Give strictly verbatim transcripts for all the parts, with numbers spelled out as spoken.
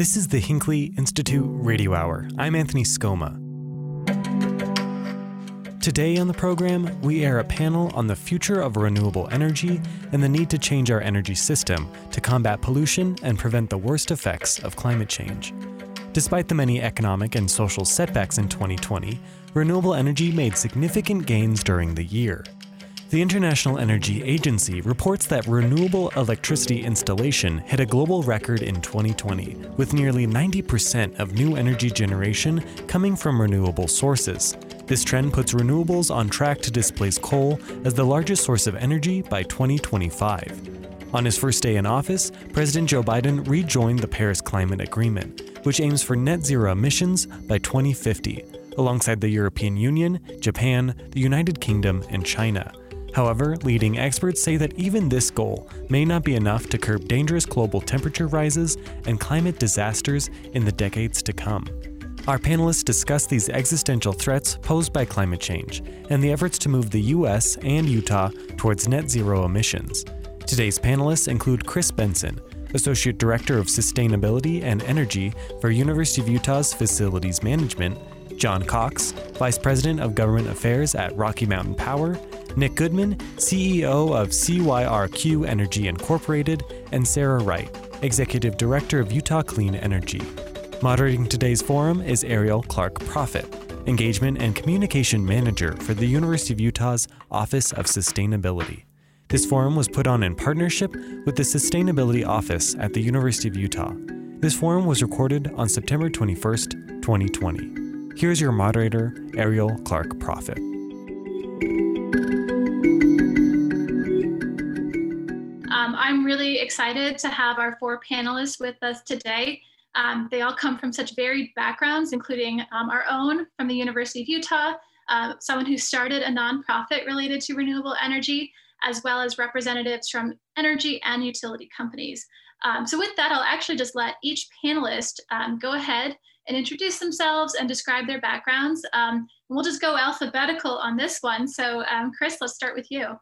This is the Hinckley Institute Radio Hour. I'm Anthony Scoma. Today on the program, we air a panel on the future of renewable energy and the need to change our energy system to combat pollution and prevent the worst effects of climate change. Despite the many economic and social setbacks in twenty twenty, renewable energy made significant gains during the year. The International Energy Agency reports that renewable electricity installation hit a global record in twenty twenty, with nearly ninety percent of new energy generation coming from renewable sources. This trend puts renewables on track to displace coal as the largest source of energy by twenty twenty-five. On his first day in office, President Joe Biden rejoined the Paris Climate Agreement, which aims for net zero emissions by twenty fifty, alongside the European Union, Japan, the United Kingdom, and China. However, leading experts say that even this goal may not be enough to curb dangerous global temperature rises and climate disasters in the decades to come. Our panelists discuss these existential threats posed by climate change and the efforts to move the U S and Utah towards net zero emissions. Today's panelists include Chris Benson, Associate Director of Sustainability and Energy for University of Utah's Facilities Management, John Cox, Vice President of Government Affairs at Rocky Mountain Power, Nick Goodman, C E O of C Y R Q Energy Incorporated, and Sarah Wright, Executive Director of Utah Clean Energy. Moderating today's forum is Ariel Clark-Prophet, Engagement and Communication Manager for the University of Utah's Office of Sustainability. This forum was put on in partnership with the Sustainability Office at the University of Utah. This forum was recorded on September twenty-first, twenty twenty. Here's your moderator, Ariel Clark-Prophet. Um, I'm really excited to have our four panelists with us today. Um, they all come from such varied backgrounds, including um, our own from the University of Utah, uh, someone who started a nonprofit related to renewable energy, as well as representatives from energy and utility companies. Um, so with that, I'll actually just let each panelist um, go ahead and introduce themselves and describe their backgrounds. Um, and we'll just go alphabetical on this one. So um, Chris, let's start with you.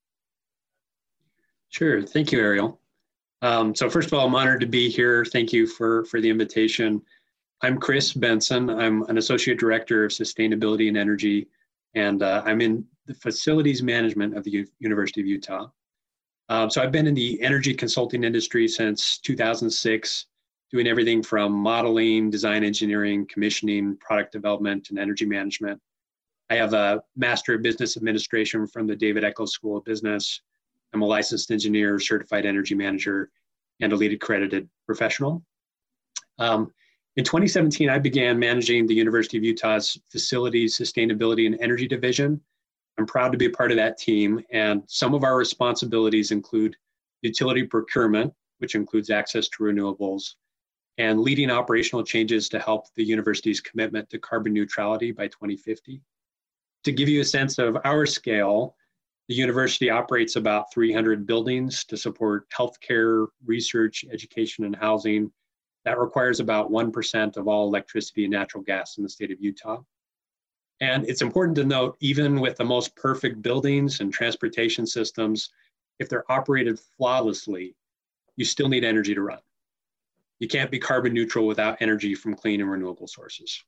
Sure, thank you, Ariel. Um, so first of all, I'm honored to be here. Thank you for, for the invitation. I'm Chris Benson. I'm an Associate Director of Sustainability and Energy, and uh, I'm in the Facilities Management of the U- University of Utah. Um, so I've been in the energy consulting industry since two thousand six, doing everything from modeling, design engineering, commissioning, product development, and energy management. I have a Master of Business Administration from the David Eccles School of Business. I'm a licensed engineer, certified energy manager, and a LEED accredited professional. Um, in twenty seventeen, I began managing the University of Utah's Facilities, Sustainability, and Energy Division. I'm proud to be a part of that team, and some of our responsibilities include utility procurement, which includes access to renewables, and leading operational changes to help the university's commitment to carbon neutrality by twenty fifty. To give you a sense of our scale, the university operates about three hundred buildings to support healthcare, research, education, and housing. That requires about one percent of all electricity and natural gas in the state of Utah. And it's important to note, even with the most perfect buildings and transportation systems, if they're operated flawlessly, you still need energy to run. You can't be carbon neutral without energy from clean and renewable sources.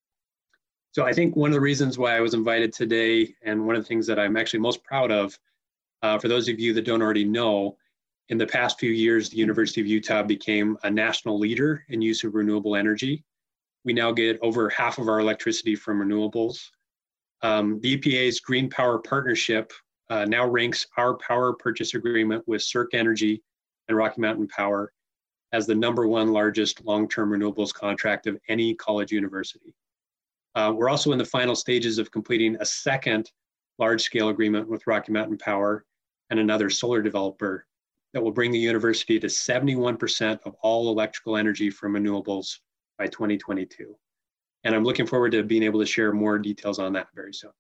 So I think one of the reasons why I was invited today, and one of the things that I'm actually most proud of, uh, for those of you that don't already know, in the past few years, the University of Utah became a national leader in use of renewable energy. We now get over half of our electricity from renewables. Um, the E P A's Green Power Partnership uh, now ranks our power purchase agreement with Circ Energy and Rocky Mountain Power as the number one largest long-term renewables contract of any college university. Uh, we're also in the final stages of completing a second large-scale agreement with Rocky Mountain Power and another solar developer that will bring the university to seventy-one percent of all electrical energy from renewables by twenty twenty-two. And I'm looking forward to being able to share more details on that very soon.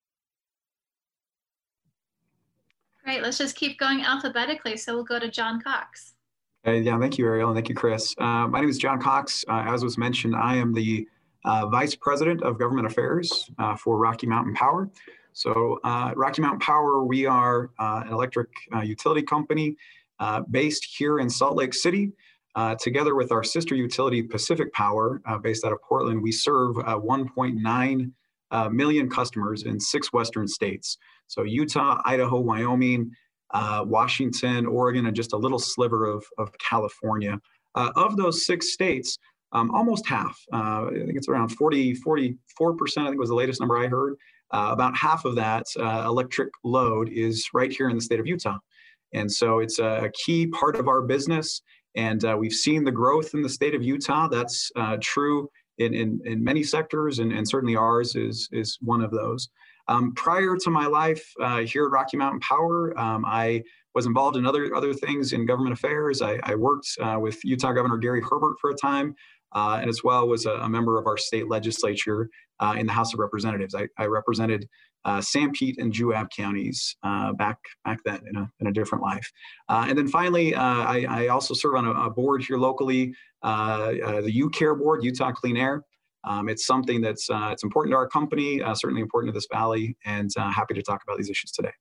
Great, let's just keep going alphabetically. So we'll go to John Cox. Uh, yeah, thank you, Ariel, and thank you, Chris. Uh, my name is John Cox. Uh, as was mentioned, I am the uh, Vice President of Government Affairs uh, for Rocky Mountain Power. So uh, Rocky Mountain Power, we are uh, an electric uh, utility company uh, based here in Salt Lake City. Uh, together with our sister utility, Pacific Power, uh, based out of Portland, we serve uh, one point nine uh, million customers in six Western states. So Utah, Idaho, Wyoming, uh, Washington, Oregon, and just a little sliver of, of California. Uh, of those six states, um, almost half, uh, I think it's around forty, forty-four percent, I think was the latest number I heard. Uh, about half of that uh, electric load is right here in the state of Utah. And so it's a key part of our business. And uh, we've seen the growth in the state of Utah. That's uh, true in, in, in many sectors, and, and certainly ours is, is one of those. Um, prior to my life uh, here at Rocky Mountain Power, um, I was involved in other, other things in government affairs. I, I worked uh, with Utah Governor Gary Herbert for a time, uh, and as well was a, a member of our state legislature uh, in the House of Representatives. I, I represented Uh, Sanpete and Juab counties uh, back back then in a, in a different life. Uh, and then finally, uh, I, I also serve on a, a board here locally, uh, uh, the U CARE board, Utah Clean Air. Um, it's something that's uh, it's important to our company, uh, certainly important to this valley, and uh, happy to talk about these issues today.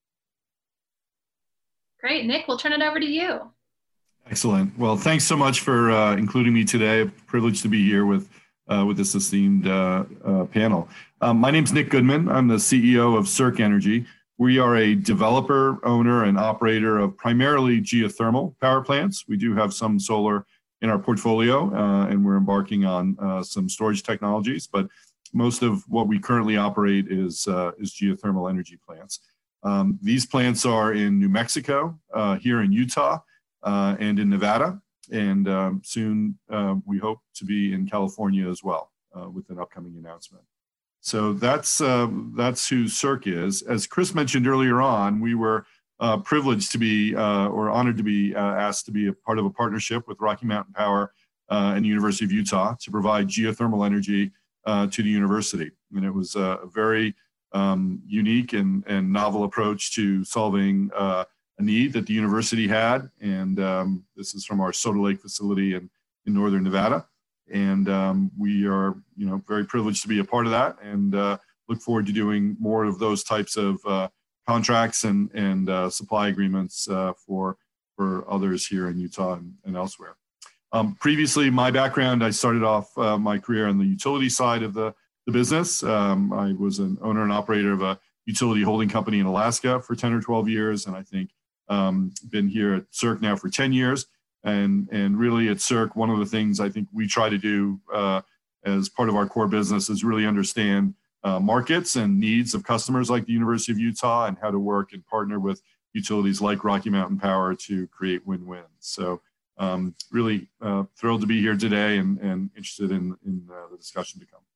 Great, Nick, we'll turn it over to you. Excellent. Well, thanks so much for uh, including me today. Privileged to be here with Uh, with this esteemed uh, uh, panel. Um, my name's Nick Goodman. I'm the C E O of Circ Energy. We are a developer, owner, and operator of primarily geothermal power plants. We do have some solar in our portfolio, uh, and we're embarking on uh, some storage technologies, but most of what we currently operate is, uh, is geothermal energy plants. Um, these plants are in New Mexico, uh, here in Utah, uh, and in Nevada. And um, soon uh, we hope to be in California as well uh, with an upcoming announcement. So that's uh, that's who Circ is. As Chris mentioned earlier on, we were uh, privileged to be uh, or honored to be uh, asked to be a part of a partnership with Rocky Mountain Power uh, and the University of Utah to provide geothermal energy uh, to the university. And it was a very um, unique and, and novel approach to solving uh, a need that the university had, and um, this is from our Soda Lake facility in, in northern Nevada. And um, we are, you know, very privileged to be a part of that, and uh, look forward to doing more of those types of uh, contracts and, and uh, supply agreements uh, for, for others here in Utah and, and elsewhere. Um, previously, my background, I started off uh, my career on the utility side of the, the business. Um, I was an owner and operator of a utility holding company in Alaska for ten or twelve years, and I think Um, been here at Circ now for ten years, and and really at Circ, one of the things I think we try to do uh, as part of our core business is really understand uh, markets and needs of customers like the University of Utah, and how to work and partner with utilities like Rocky Mountain Power to create win-wins. So um, really uh, thrilled to be here today, and, and interested in, in uh, the discussion to come.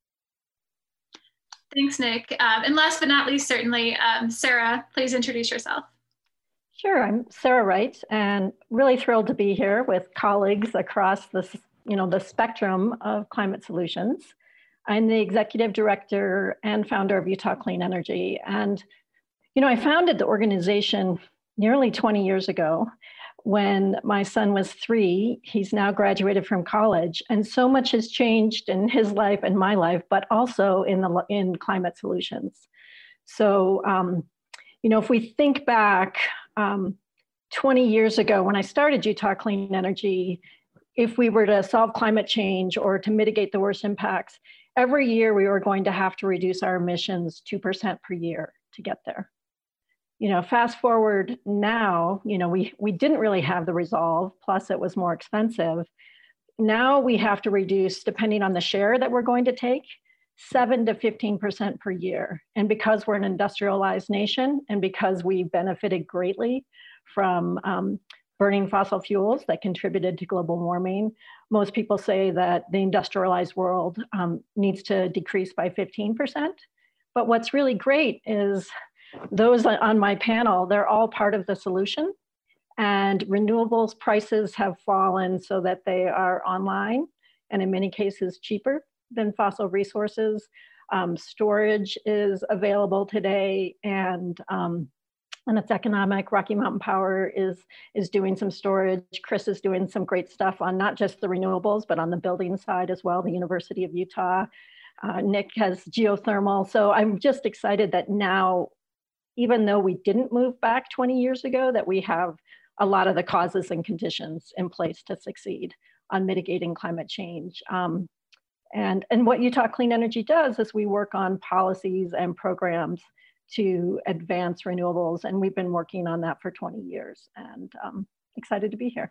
Thanks, Nick. Um, and last but not least, certainly, um, Sarah, please introduce yourself. Sure, I'm Sarah Wright, and really thrilled to be here with colleagues across the, you know, the spectrum of climate solutions. I'm the executive director and founder of Utah Clean Energy. And, you know, I founded the organization nearly twenty years ago when my son was three. He's now graduated from college, and so much has changed in his life and my life, but also in the in climate solutions. So, um, you know, if we think back um, twenty years ago when I started Utah Clean Energy, if we were to solve climate change or to mitigate the worst impacts, every year we were going to have to reduce our emissions two percent per year to get there. You know, fast forward now, you know, we, we didn't really have the resolve, plus it was more expensive. Now we have to reduce, depending on the share that we're going to take, seven to fifteen percent per year. And because we're an industrialized nation, and because we benefited greatly from um, burning fossil fuels that contributed to global warming, most people say that the industrialized world um, needs to decrease by fifteen percent. But what's really great is those on my panel, they're all part of the solution. And renewables prices have fallen so that they are online, and in many cases cheaper than fossil resources. Um, storage is available today, and um, and it's economic. Rocky Mountain Power is is doing some storage. Chris is doing some great stuff on not just the renewables, but on the building side as well. The University of Utah. Uh, Nick has geothermal. So I'm just excited that now, even though we didn't move back twenty years ago, that we have a lot of the causes and conditions in place to succeed. on mitigating climate change. Um, and, and what Utah Clean Energy does is we work on policies and programs to advance renewables, and we've been working on that for twenty years, and um, excited to be here.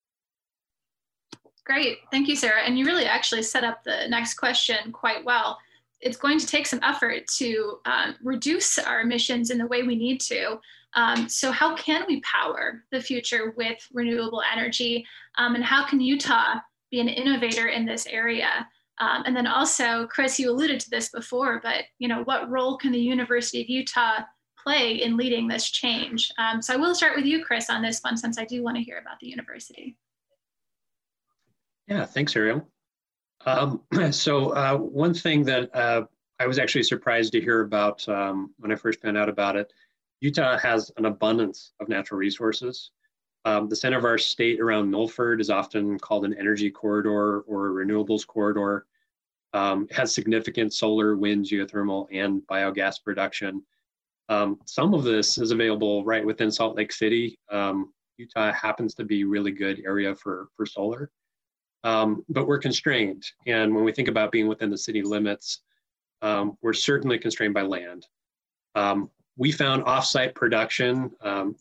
Great, thank you, Sarah. And you really actually set up the next question quite well. It's going to take some effort to um, reduce our emissions in the way we need to. Um, so how can we power the future with renewable energy? Um, and how can Utah be an innovator in this area? Um, and then also, Chris, you alluded to this before, but you know, what role can the University of Utah play in leading this change? Um, so I will start with you, Chris, on this one, since I do want to hear about the university. Yeah, thanks, Ariel. Um, so uh, one thing that uh, I was actually surprised to hear about um, when I first found out about it, Utah has an abundance of natural resources. Um, the center of our state around Milford is often called an energy corridor or a renewables corridor. Um, it has significant solar, wind, geothermal, and biogas production. Um, some of this is available right within Salt Lake City. Um, Utah happens to be a really good area for, for solar. Um, but we're constrained. And when we think about being within the city limits, um, we're certainly constrained by land. Um, we found offsite production um,